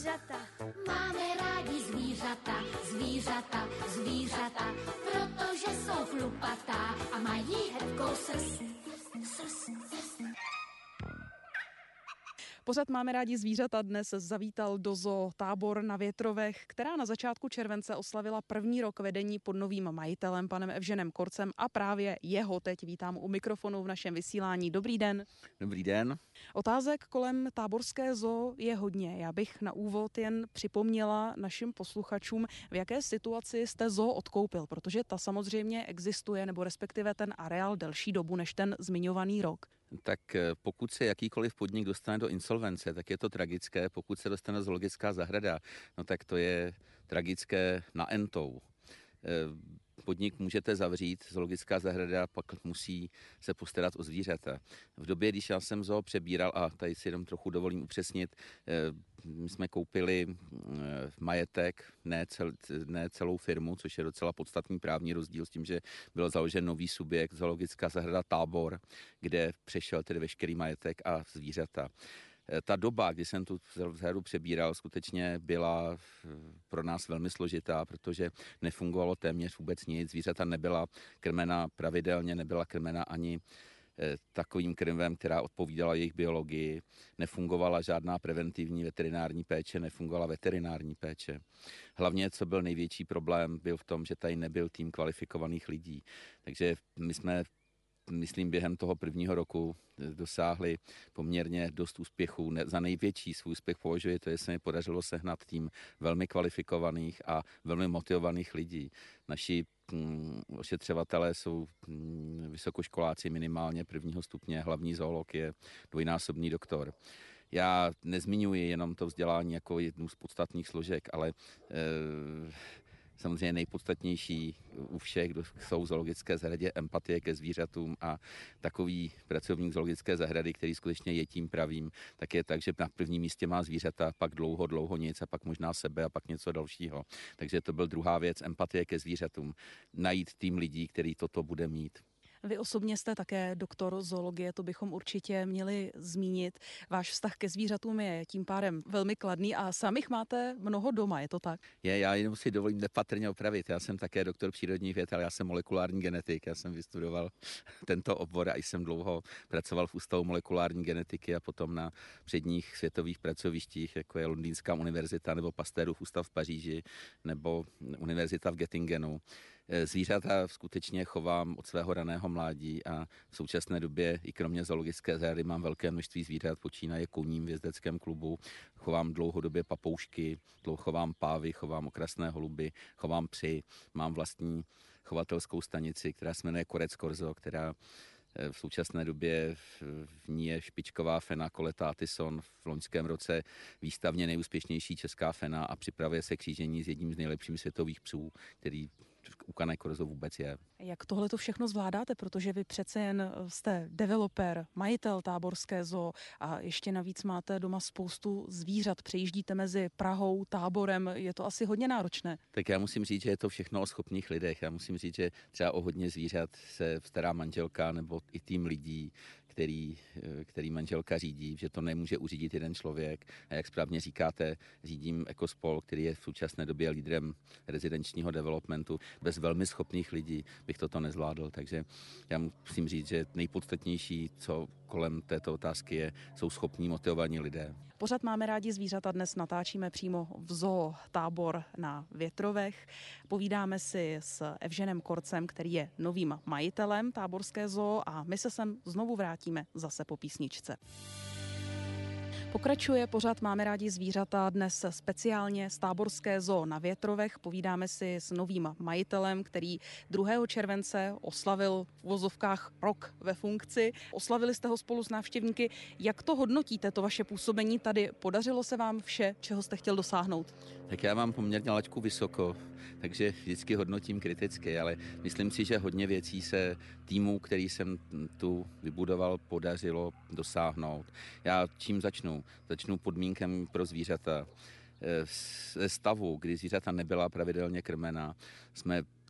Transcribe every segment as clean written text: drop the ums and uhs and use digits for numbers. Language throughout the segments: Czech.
zvířata. Máme rádi zvířata, zvířata, zvířata, protože jsou chlupatá a mají hebkou srst. Pořad Máme rádi zvířata dnes zavítal do zoo Tábor na Větrovech, která na začátku července oslavila první rok vedení pod novým majitelem, panem Evženem Korcem, a právě jeho teď vítám u mikrofonu v našem vysílání. Dobrý den. Dobrý den. Otázek kolem táborské zoo je hodně. Já bych na úvod jen připomněla našim posluchačům, v jaké situaci jste zoo odkoupil, protože ta samozřejmě existuje, nebo respektive ten areál delší dobu než ten zmiňovaný rok. Tak pokud se jakýkoliv podnik dostane do insolvence, tak je to tragické. Pokud se dostane zoologická zahrada, no tak to je tragické na entou. Podnik můžete zavřít, zoologická zahrada pak musí se postarat o zvířata. V době, když já jsem zoo přebíral, a tady si jenom trochu dovolím upřesnit, my jsme koupili majetek, ne celou firmu, což je docela podstatný právní rozdíl s tím, že byl založen nový subjekt, zoologická zahrada Tábor, kde přešel tedy veškerý majetek a zvířata. Ta doba, kdy jsem tu zahradu přebíral, skutečně byla pro nás velmi složitá, protože nefungovalo téměř vůbec nic. Zvířata nebyla krmena pravidelně, nebyla krmena ani takovým krmem, která odpovídala jejich biologii. Nefungovala žádná preventivní veterinární péče, nefungovala veterinární péče. Hlavně, co byl největší problém, byl v tom, že tady nebyl tým kvalifikovaných lidí. Takže my jsme, myslím, během toho prvního roku dosáhli poměrně dost úspěchů. Za největší svůj úspěch považuji to, že se mi podařilo sehnat tým velmi kvalifikovaných a velmi motivovaných lidí. Naši ošetřovatelé jsou vysokoškoláci minimálně prvního stupně, hlavní zoolog je dvojnásobný doktor. Já nezmiňuji jenom to vzdělání jako jednu z podstatných složek, ale samozřejmě nejpodstatnější u všech, kdo jsou v zoologické zahradě, empatie ke zvířatům, a takový pracovník zoologické zahrady, který skutečně je tím pravým, tak je tak, že na prvním místě má zvířata, pak dlouho nic a pak možná sebe a pak něco dalšího. Takže to byl druhá věc, empatie ke zvířatům. Najít tým lidí, který toto bude mít. Vy osobně jste také doktor zoologie, to bychom určitě měli zmínit. Váš vztah ke zvířatům je tím pádem velmi kladný a samých máte mnoho doma, je to tak? Já jenom si dovolím nepatrně opravit. Já jsem také doktor přírodních věd, ale já jsem molekulární genetik. Já jsem vystudoval tento obor a jsem dlouho pracoval v Ústavu molekulární genetiky a potom na předních světových pracovištích, jako je Londýnská univerzita nebo Pasteurův ústav v Paříži nebo univerzita v Göttingenu. Zvířata skutečně chovám od svého raného mládí a v současné době i kromě zoologické zahrady mám velké množství zvířat, počínaje koním v jezdeckém klubu, chovám dlouhodobě papoušky, chovám pávy, chovám okrasné holuby, chovám psy, mám vlastní chovatelskou stanici, která se jmenuje Korec Korzo, která v současné době v ní je špičková fena Coletta Addison, v loňském roce výstavně nejúspěšnější česká fena a připravuje se křížení s jedním z nejlepších světových psů, který u Korec Korzo vůbec je. Jak tohle to všechno zvládáte, protože vy přece jen jste developer, majitel táborské zoo a ještě navíc máte doma spoustu zvířat, přejíždíte mezi Prahou, Táborem, je to asi hodně náročné. Tak já musím říct, že je to všechno o schopných lidech. Já musím říct, že třeba o hodně zvířat se stará manželka nebo i tým lidí, který manželka řídí, že to nemůže uřídit jeden člověk. A jak správně říkáte, řídím Ekospol, který je v současné době lídrem rezidenčního developmentu. Bez velmi schopných lidí bych toto nezvládl, takže já musím říct, že nejpodstatnější, co kolem této otázky jsou schopní, motivovaní lidé. Pořad Máme rádi zvířata dnes natáčíme přímo v zoo Tábor na Větrovech. Povídáme si s Evženem Korcem, který je novým majitelem táborské zoo, a my se sem znovu vrátíme zase po písničce. Pokračuje pořad Máme rádi zvířata dnes speciálně z táborské zoo na Větrovech. Povídáme si s novým majitelem, který 2. července oslavil v uvozovkách rok ve funkci. Oslavili jste ho spolu s návštěvníky. Jak to hodnotíte, to vaše působení tady? Podařilo se vám vše, čeho jste chtěl dosáhnout? Tak já mám poměrně laťku vysoko, takže vždycky hodnotím kriticky, ale myslím si, že hodně věcí se týmu, který jsem tu vybudoval, podařilo dosáhnout. Já čím začnu? Začnu podmínkem pro zvířata. Ze stavu, kdy zvířata nebyla pravidelně krmena, jsme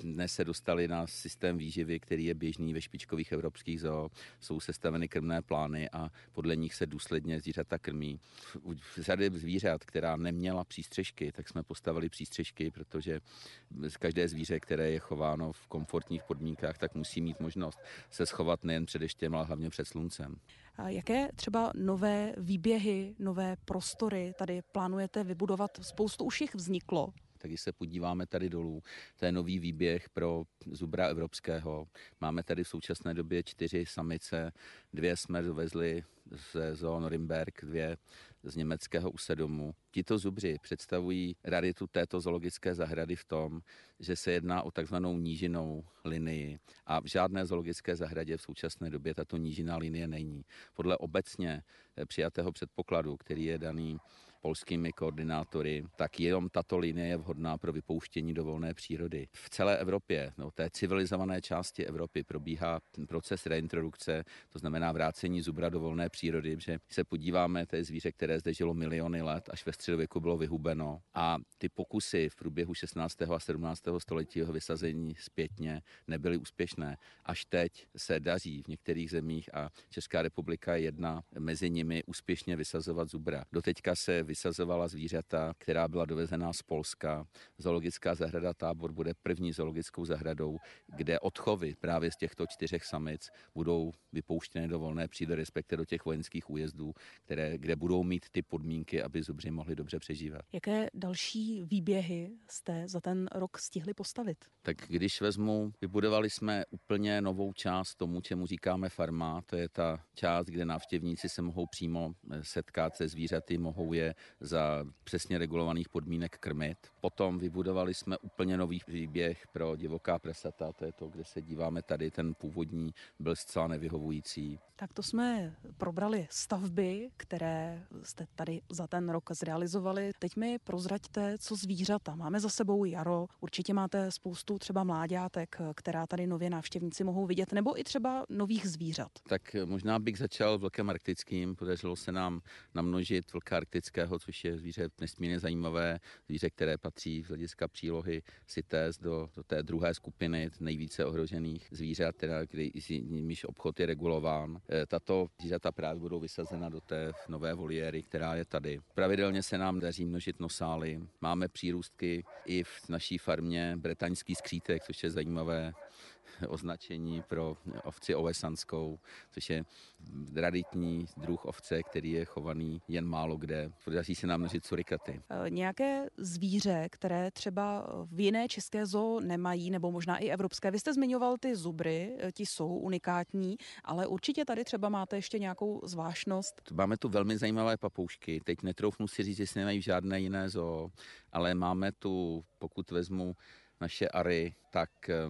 dnes se dostali na systém výživy, který je běžný ve špičkových evropských zoo. Jsou sestaveny krmné plány a podle nich se důsledně zvířata krmí. U řady zvířat, která neměla přístřežky, tak jsme postavili přístřežky, protože každé zvíře, které je chováno v komfortních podmínkách, tak musí mít možnost se schovat nejen před deštěm, ale hlavně před sluncem. A jaké třeba nové výběhy, nové prostory tady plánujete vybudovat? Spoustu už jich vzniklo. Tak když se podíváme tady dolů, to je nový výběh pro zubra evropského. Máme tady v současné době 4 samice, 2 jsme dovezli ze zoo Norimberk, 2 z německého Usedomu. Tito zubři představují raritu této zoologické zahrady v tom, že se jedná o takzvanou nížinou linii a v žádné zoologické zahradě v současné době tato nížiná linie není. Podle obecně přijatého předpokladu, který je daný polskými koordinátory, tak jenom tato linie je vhodná pro vypouštění do volné přírody. V celé Evropě, té civilizované části Evropy, probíhá proces reintrodukce, to znamená vrácení zubra do volné přírody, že se podíváme, to je zvíře, které zde žilo miliony let, až ve středověku bylo vyhubeno a ty pokusy v průběhu 16. a 17. století jeho vysazení zpětně nebyly úspěšné. Až teď se daří v některých zemích a Česká republika je jedna mezi nimi úspěšně vysazovat zubra. Doteďka se vysazovala zvířata, která byla dovezená z Polska. Zoologická zahrada Tábor bude první zoologickou zahradou, kde odchovy právě z těchto 4 samic budou vypouštěny do volné přírody, respektive do těch vojenských újezdů, kde budou mít ty podmínky, aby zubři mohli dobře přežívat. Jaké další výběhy jste za ten rok stihli postavit? Tak když vezmu, vybudovali jsme úplně novou část tomu, čemu říkáme farma. To je ta část, kde návštěvníci se mohou přímo setkat se zvířaty, mohou je za přesně regulovaných podmínek krmit. Potom vybudovali jsme úplně nový výběh pro divoká prasata, to je to, kde se díváme tady, ten původní byl zcela nevyhovující. Tak to jsme probrali stavby, které jste tady za ten rok zrealizovali. Teď mi prozraďte, co zvířata. Máme za sebou jaro, určitě máte spoustu třeba mláďátek, která tady nově návštěvníci mohou vidět, nebo i třeba nových zvířat. Tak možná bych začal vlkem arktickým. Podařilo se nám namnožit vlka arktického, což je zvíře nesmírně zajímavé, zvíře, které patří z hlediska přílohy CITES do té druhé skupiny nejvíce ohrožených zvířat, kde jimiž obchod je regulován. Tato zvířata právě budou vysazena do té nové voliéry, která je tady. Pravidelně se nám daří množit nosály. Máme přírůstky i v naší farmě bretaňský skřítek, což je zajímavé označení pro ovci ovesanskou, což je raditní druh ovce, který je chovaný jen málo kde. Podaří se nám množit surikaty. Nějaké zvíře, které třeba v jiné české zoo nemají, nebo možná i evropské. Vy jste zmiňoval ty zubry, ti jsou unikátní, ale určitě tady třeba máte ještě nějakou zvláštnost. Máme tu velmi zajímavé papoušky. Teď netroufnu si říct, že si nemají žádné jiné zoo, ale máme tu, pokud vezmu naše ary, tak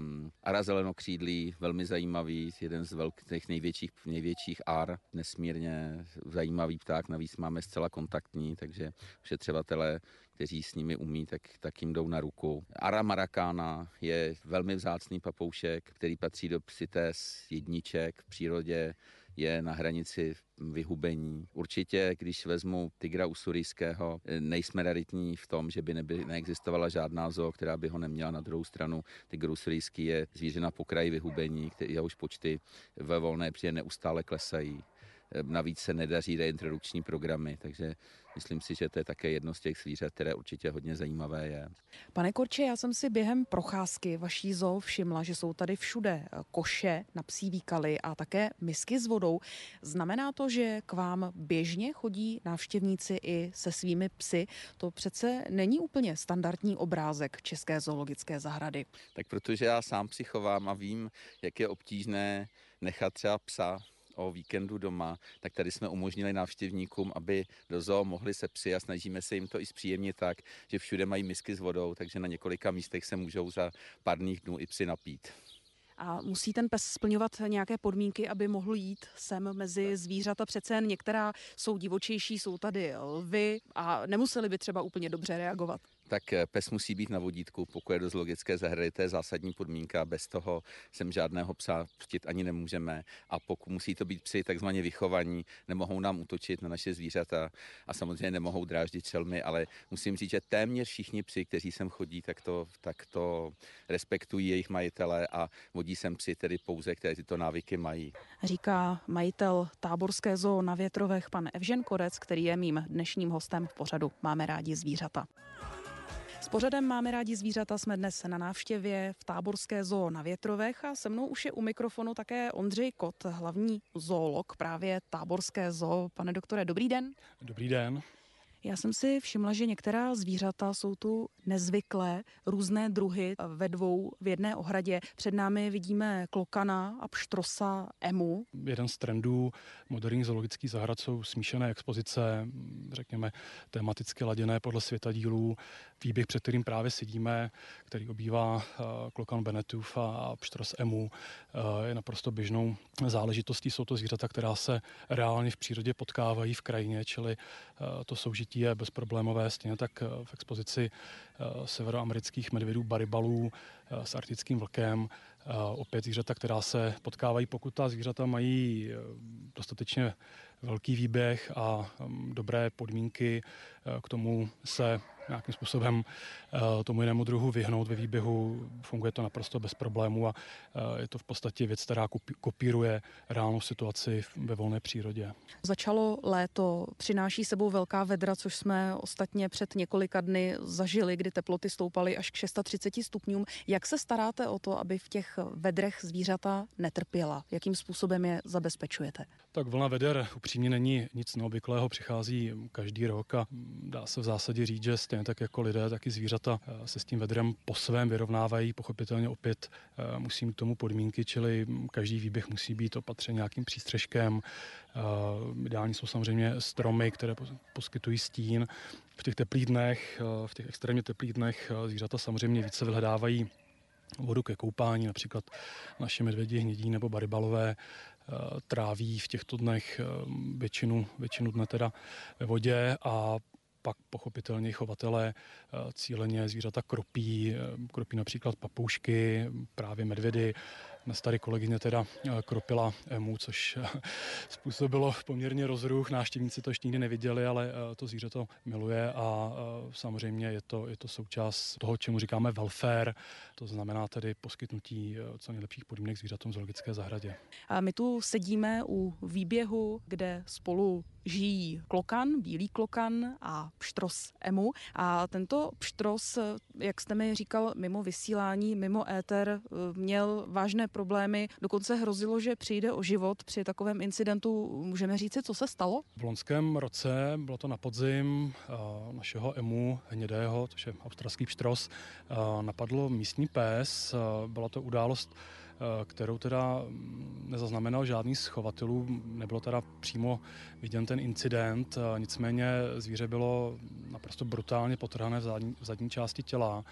ara zelenokřídlí, velmi zajímavý, jeden z těch největších ar, nesmírně zajímavý pták, navíc máme zcela kontaktní, takže ošetřovatelé, kteří s nimi umí, tak jim jdou na ruku. Ara maracana je velmi vzácný papoušek, který patří do CITES jedniček v přírodě, je na hranici vyhubení. Určitě, když vezmu tygra usurijského, nejsme raritní v tom, že by neexistovala žádná zoo, která by ho neměla. Na druhou stranu tygr usurijský je zvíře na pokraji vyhubení, jehož počty ve volné přírodě neustále klesají. Navíc se nedaří reintrodukční programy, takže myslím si, že to je také jedno z těch zvířat, které určitě hodně zajímavé je. Pane Korče, já jsem si během procházky vaší zoo všimla, že jsou tady všude koše na psí výkaly a také misky s vodou. Znamená to, že k vám běžně chodí návštěvníci i se svými psy? To přece není úplně standardní obrázek České zoologické zahrady. Tak protože já sám psy chovám a vím, jak je obtížné nechat třeba psa o víkendu doma, tak tady jsme umožnili návštěvníkům, aby do zoo mohli se psy a snažíme se jim to i zpříjemnit tak, že všude mají misky s vodou, takže na několika místech se můžou za pár dnů i psy napít. A musí ten pes splňovat nějaké podmínky, aby mohl jít sem mezi zvířata? Přece jen některá jsou divočejší, jsou tady lvy a nemuseli by třeba úplně dobře reagovat. tak pes musí být na vodítku, pokud je do zoologické zahrady, to je zásadní podmínka, bez toho sem žádného psa pustit ani nemůžeme a pokud musí to být psi takzvaně vychovaní, nemohou nám útočit na naše zvířata a samozřejmě nemohou dráždit šelmy, ale musím říct, že téměř všichni psi, kteří sem chodí, tak to respektují jejich majitele a vodí sem psi tedy pouze, kteří tyto návyky mají. Říká majitel Táborské zoo na Větrovech pan Evžen Korec, který je mým dnešním hostem v pořadu Máme rádi zvířata. S pořadem Máme rádi zvířata jsme dnes na návštěvě v Táborské zoo na Větrovech a se mnou už je u mikrofonu také Ondřej Kot, hlavní zoolog právě Táborské zoo. Pane doktore, dobrý den. Dobrý den. Já jsem si všimla, že některá zvířata jsou tu nezvyklé, různé druhy ve dvou v jedné ohradě. Před námi vidíme klokana a pštrosa emu. Jeden z trendů moderních zoologických zahrad jsou smíšené expozice, řekněme tematicky laděné podle světadílů. Výběh, před kterým právě sedíme, který obývá klokan Benetův a pštros emu, je naprosto běžnou záležitostí. Jsou to zvířata, která se reálně v přírodě potkávají v krajině, čili to soužití je bezproblémové, stejně tak v expozici severoamerických medvědů baribalů s arktickým vlkem. Opět zvířata, která se potkávají, pokud ta zvířata mají dostatečně velký výběh a dobré podmínky k tomu se nějakým způsobem tomu jinému druhu vyhnout ve výběhu. Funguje to naprosto bez problémů a je to v podstatě věc, která kopíruje reálnou situaci ve volné přírodě. Začalo léto, přináší sebou velká vedra, což jsme ostatně před několika dny zažili, kdy teploty stoupaly až k 630 stupňům. Jak se staráte o to, aby v těch vedrech zvířata netrpěla? Jakým způsobem je zabezpečujete? Tak vlna veder upřímně není nic neobvyklého, přichází každý rok a dá se v zásadě říct, že stejně tak jako lidé, tak i zvířata se s tím vedrem po svém vyrovnávají. Pochopitelně opět musí mít k tomu podmínky, čili každý výběh musí být opatřen nějakým přístřeškem. Ideální jsou samozřejmě stromy, které poskytují stín. V těch teplých dnech, v těch extrémně teplých dnech zvířata samozřejmě více vyhledávají vodu ke koupání, například naši medvědi hnědí nebo baribalové tráví v těchto dnech většinu dne teda ve vodě a pak pochopitelně chovatelé cíleně zvířata kropí například papoušky, právě medvědy. Dnes tady kolegyně teda kropila emu, což způsobilo poměrně rozruch. Návštěvníci to ještě nikdy neviděli, ale to zvíře to miluje a samozřejmě je to součást toho, čemu říkáme welfare, to znamená tedy poskytnutí co nejlepších podmínek zvířatům v zoologické zahradě. A my tu sedíme u výběhu, kde spolu žijí klokan, bílý klokan a pštros emu. A tento pštros, jak jste mi říkal, mimo vysílání, mimo éter, měl vážné problémy. Dokonce hrozilo, že přijde o život při takovém incidentu. Můžeme říci, co se stalo? V loňském roce, bylo to na podzim, našeho emu hnědého, což je australský pštros, napadlo místní pes. Byla to událost, kterou teda nezaznamenal žádný z chovatelů, nebylo teda přímo viděn ten incident, nicméně zvíře bylo naprosto brutálně potrhané v zadní části těla.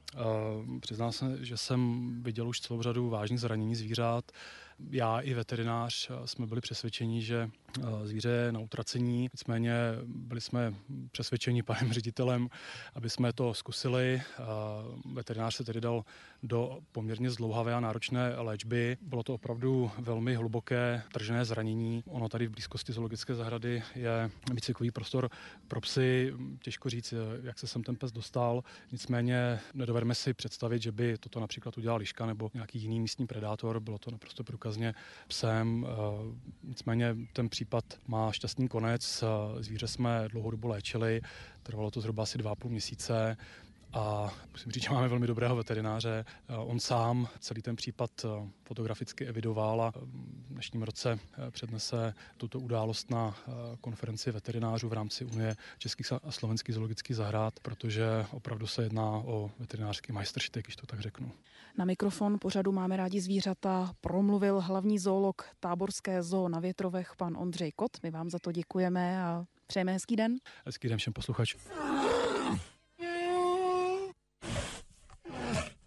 Přiznám se, že jsem viděl už celou řadu vážných zranění zvířat. Já i veterinář jsme byli přesvědčeni, že zvíře je na utracení, nicméně byli jsme přesvědčeni panem ředitelem, aby jsme to zkusili. Veterinář se tedy dal do poměrně zdlouhavé a náročné léčby. Bylo to opravdu velmi hluboké tržené zranění. Ono tady v blízkosti zoologické zahrady je výcvikový prostor pro psy. Těžko říct, jak se sem ten pes dostal. Nicméně nedovedeme si představit, že by toto například udělal liška nebo nějaký jiný místní predátor. Bylo to naprosto průkazně psem. Nicméně ten případ má šťastný konec. Zvíře jsme dlouhou dobu léčili. Trvalo to zhruba asi 2,5 měsíce. A musím říct, že máme velmi dobrého veterináře. On sám celý ten případ fotograficky evidoval a v dnešním roce přednese tuto událost na konferenci veterinářů v rámci Unie českých a slovenských zoologických zahrad, protože opravdu se jedná o veterinářský majstrštyk, když to tak řeknu. Na mikrofon pořadu Máme rádi zvířata promluvil hlavní zoolog Táborské zoo na Větrovech pan Ondřej Kot. My vám za to děkujeme a přejeme hezký den. Hezký den všem posluchačům.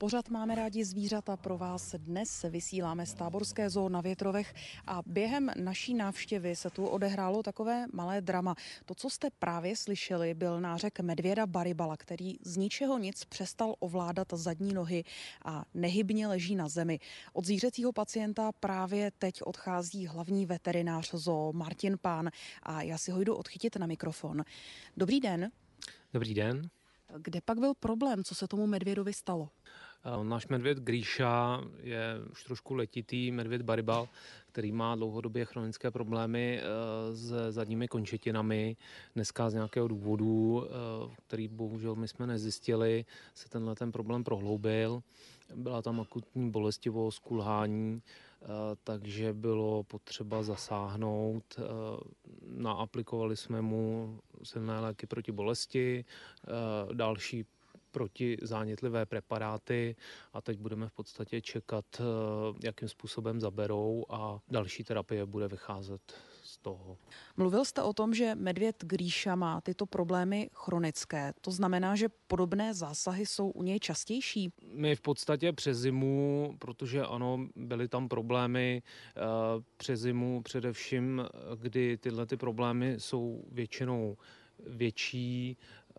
Pořad Máme rádi zvířata pro vás dnes vysíláme z táborské zoo na Větrovech a během naší návštěvy se tu odehrálo takové malé drama. To, co jste právě slyšeli, byl nářek medvěda Baribala, který z ničeho nic přestal ovládat zadní nohy a nehybně leží na zemi. Od zvířecího pacienta právě teď odchází hlavní veterinář zoo Martin Pán a já si ho jdu odchytit na mikrofon. Dobrý den. Dobrý den. Kde pak byl problém? Co se tomu medvědovi stalo? Náš medvěd Gríša je už trošku letitý medvěd Baribal, který má dlouhodobě chronické problémy s zadními končetinami. Dneska z nějakého důvodu, který bohužel my jsme nezjistili, se ten problém prohloubil. Byla tam akutní bolestivost, kulhání, takže bylo potřeba zasáhnout. Naaplikovali jsme mu silné léky proti bolesti, další protizánětlivé preparáty a teď budeme v podstatě čekat, jakým způsobem zaberou a další terapie bude vycházet z toho. Mluvil jste o tom, že medvěd Gríša má tyto problémy chronické. To znamená, že podobné zásahy jsou u něj častější? My v podstatě přes zimu, protože ano, byly tam problémy přes zimu především, kdy tyhle ty problémy jsou většinou větší,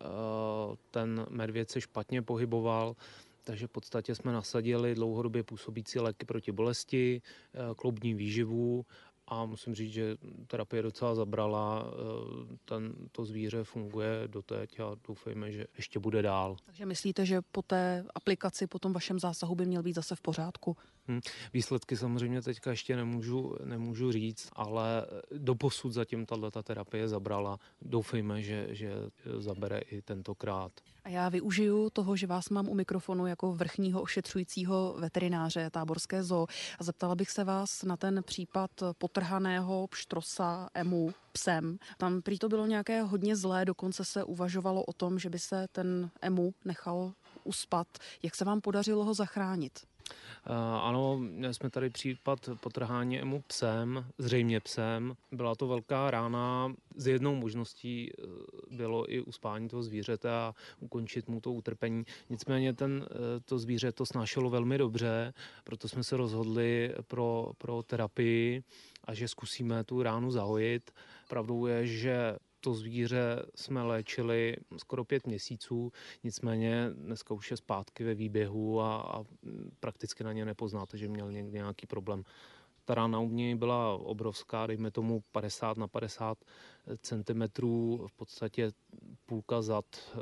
ten medvěd se špatně pohyboval, takže v podstatě jsme nasadili dlouhodobě působící léky proti bolesti, kloubní výživu a musím říct, že terapie docela zabrala, to zvíře funguje doteď a doufejme, že ještě bude dál. Takže myslíte, že po té aplikaci, po tom vašem zásahu by měl být zase v pořádku? Výsledky samozřejmě teďka ještě nemůžu říct, ale doposud zatím tato terapie zabrala. Doufejme, že zabere i tentokrát. A já využiju toho, že vás mám u mikrofonu jako vrchního ošetřujícího veterináře táborské zoo a zeptala bych se vás na ten případ potrhaného pštrosa emu psem. Tam prý to bylo nějaké hodně zlé, dokonce se uvažovalo o tom, že by se ten emu nechal uspat. Jak se vám podařilo ho zachránit? Ano, měli jsme tady případ potrhání emu psem, zřejmě psem. Byla to velká rána. Z jednou možností bylo i uspání toho zvířete a ukončit mu to utrpení. Nicméně to zvíře to snášelo velmi dobře, proto jsme se rozhodli pro terapii a že zkusíme tu ránu zahojit. Pravdou je, že to zvíře jsme léčili skoro 5 měsíců, nicméně dneska už je zpátky ve výběhu a prakticky na ně nepoznáte, že měl někdy nějaký problém. Ta rána u něj byla obrovská, dejme tomu 50 na 50 cm, v podstatě půlka zad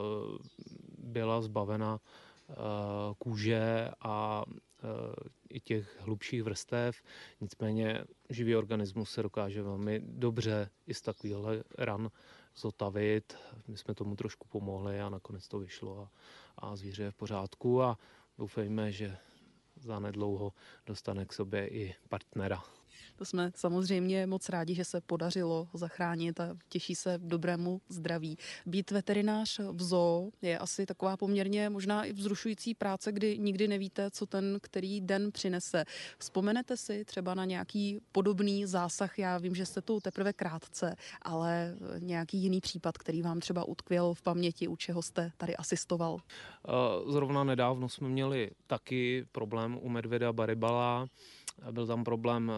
byla zbavena kůže a i těch hlubších vrstev. Nicméně živý organismus se dokáže velmi dobře i z takovýchhle ran zotavit. My jsme tomu trošku pomohli a nakonec to vyšlo a zvíře je v pořádku a doufejme, že zanedlouho dostane k sobě i partnera. To jsme samozřejmě moc rádi, že se podařilo zachránit a těší se dobrému zdraví. Být veterinář v zoo je asi taková poměrně možná i vzrušující práce, kdy nikdy nevíte, co ten který den přinese. Vzpomenete si třeba na nějaký podobný zásah? Já vím, že jste tu teprve krátce, ale nějaký jiný případ, který vám třeba utkvěl v paměti, u čeho jste tady asistoval? Zrovna nedávno jsme měli taky problém u medvěda Baribala. Byl tam problém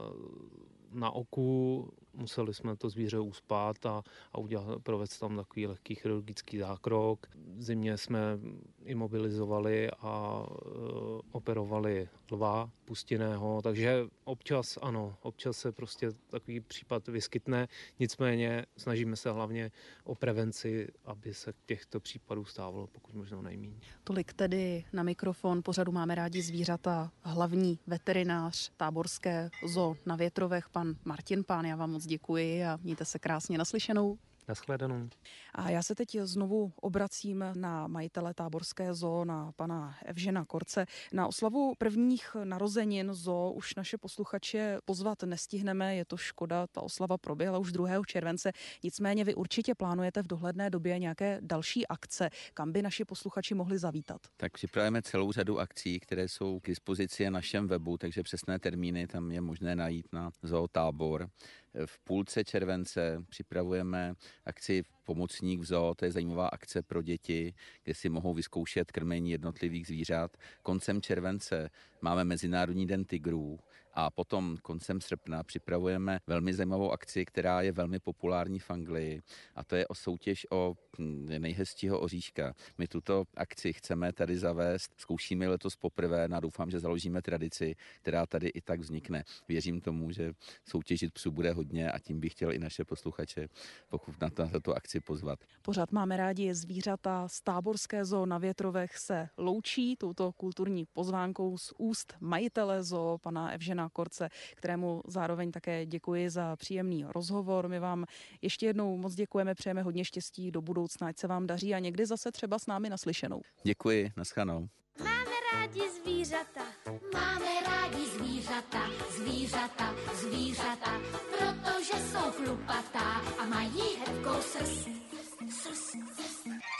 na oku, museli jsme to zvíře uspat a provést tam takový lehký chirurgický zákrok. V zimě jsme imobilizovali a operovali lva pustinného, takže občas se prostě takový případ vyskytne, nicméně snažíme se hlavně o prevenci, aby se těchto případů stávalo pokud možno nejméně. Tolik tedy na mikrofon pořadu Máme rádi zvířata hlavní veterinář táborské zoo na Větrovech, pan Martin Pán. Já vám moc děkuji a mějte se krásně. Naslyšenou. Nashledanou. A já se teď znovu obracím na majitele táborské zoo, na pana Evžena Korce. Na oslavu prvních narozenin zoo už naše posluchače pozvat nestihneme, je to škoda, ta oslava proběhla už 2. července, nicméně vy určitě plánujete v dohledné době nějaké další akce, kam by naši posluchači mohli zavítat. Tak připravujeme celou řadu akcí, které jsou k dispozici na našem webu, takže přesné termíny tam je možné najít na Zoo Tábor. V půlce července připravujeme akci Pomocník v zoo, to je zajímavá akce pro děti, kde si mohou vyzkoušet krmení jednotlivých zvířat. Koncem července máme Mezinárodní den tigrů a potom koncem srpna připravujeme velmi zajímavou akci, která je velmi populární v Anglii, a to je soutěž o nejhezčího oříška. My tuto akci chceme tady zavést, zkoušíme letos poprvé a doufám, že založíme tradici, která tady i tak vznikne. Věřím tomu, že soutěžit psů bude hodně a tím bych chtěl i naše posluchače, pokud na tato akci pozvat. Pořád máme rádi zvířata. Táborské zoo na Větrovech se loučí touto kulturní pozvánkou z úst majitele zoo, pana Evžena Korce, kterému zároveň také děkuji za příjemný rozhovor. My vám ještě jednou moc děkujeme, přejeme hodně štěstí do budoucna, ať se vám daří a někdy zase třeba s námi naslyšenou. Děkuji, naschledanou. Máme rádi zvířata. Máme rádi zvířata, zvířata, zvířata, protože jsou chlupatá a mají hebkou srst.